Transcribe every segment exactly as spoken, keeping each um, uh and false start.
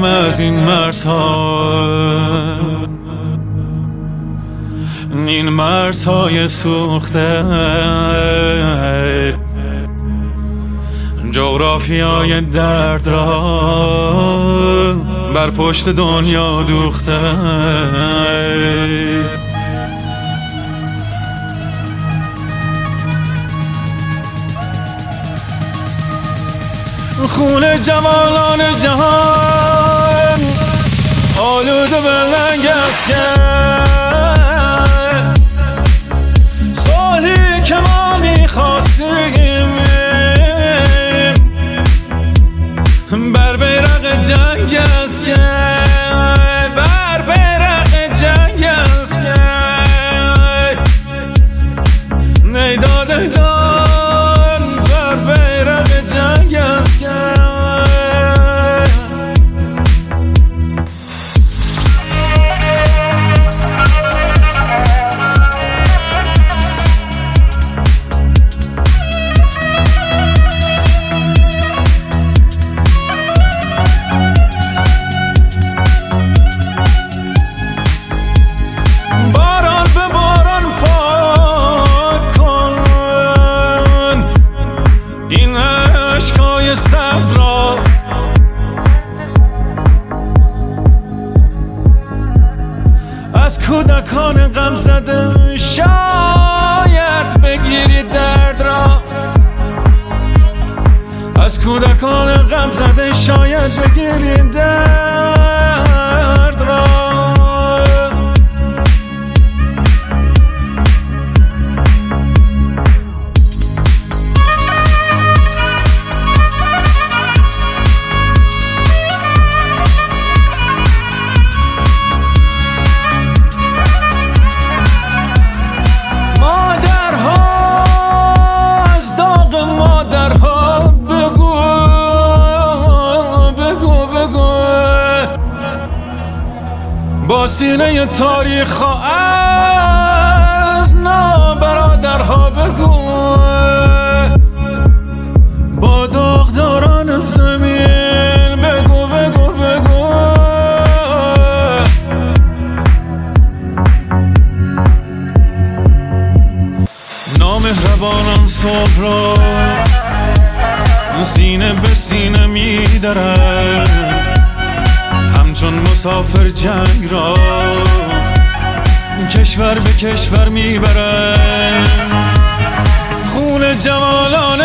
از این مرزها، این مرزهای سوخته، جغرافیای درد را بر پشت دنیا دوخته. خون جوانان جهان آلوده به لنگ است که صلحی که ما میخواستیم بر بیرق جنگ است که بر بیرق جنگ است که نیداد ایدان بر بیرق جنگ است که از کودکان غم زده شاید بگیری درد را، از کودکان غم زده شاید بگیری درد را. با سینه تاریخ از نابرادرها بگو، با داغداران زمین بگو بگو بگو. نامهربانان صبح را سینه به سینه می‌درند، همچون مسافر جنگ را کشور به کشور میبرند. خون جوانان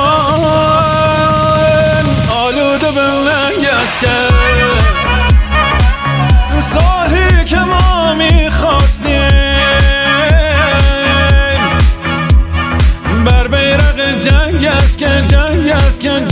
جهان آلوده به لنگ است که صلحی که ما میخواستیم بر بیرق جنگ است که جنگ است که